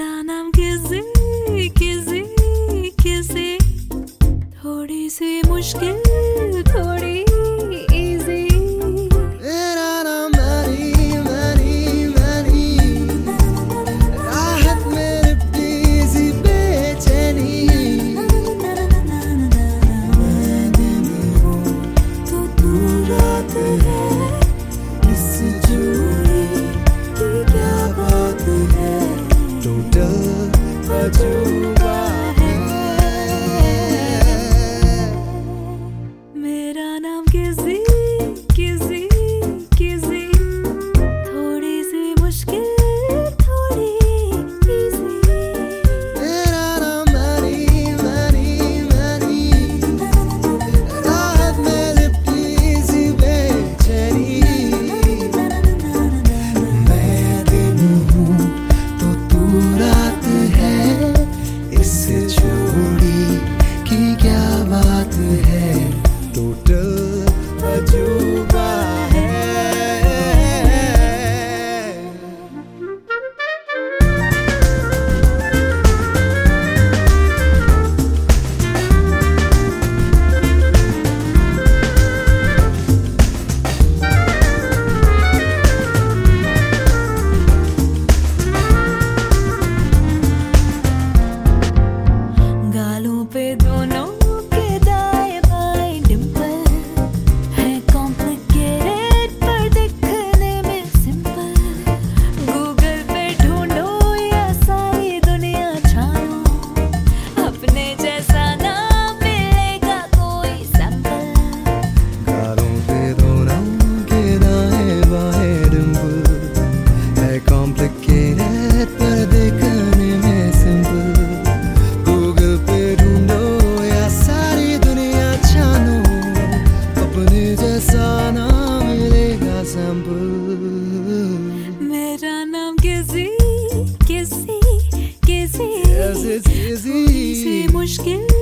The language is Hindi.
मेरा नाम किसी किसी किसी, थोड़ी सी मुश्किल थोड़ी इजी। मेरा नाम मैरी मैरी मैरी, राहत में लिपटी सी बेचैनी। मैं दिन हूँ तो तू रात है, इस जोड़ी की क्या बात है, टोटल अजूबा है। मेरा नाम किसी किसी किसी, थोड़ी सी मुश्किल थोड़ी इजी। मेरा नाम मैरी मैरी मैरी, राहत में लिपटी सी बेचैनी। मैं दिन हूँ तो तू रात है, इस जोड़ी की क्या बात है, टोटल अजूबा है। गालों पे दोनों के दाएं बाएं डिंपल है, कॉम्प्लिकेटेड पर दिखने में सिंपल। गूगल पे ढूंढो या सारी दुनिया छानो, अपने जैसा ना मिलेगा कोई सैंपल। गालों पे दोनों के दाएं बाएं डिंपल है, कॉम्प्लिकेटेड पर दिखने में सिंपल। गूगल पे ढूंढो या सारी दुनिया छानो, अपने जैसा ना मिलेगा सैंपल। मेरा नाम किसी किसी किसी, Yes, it's easy. थोड़ी सी मुश्किल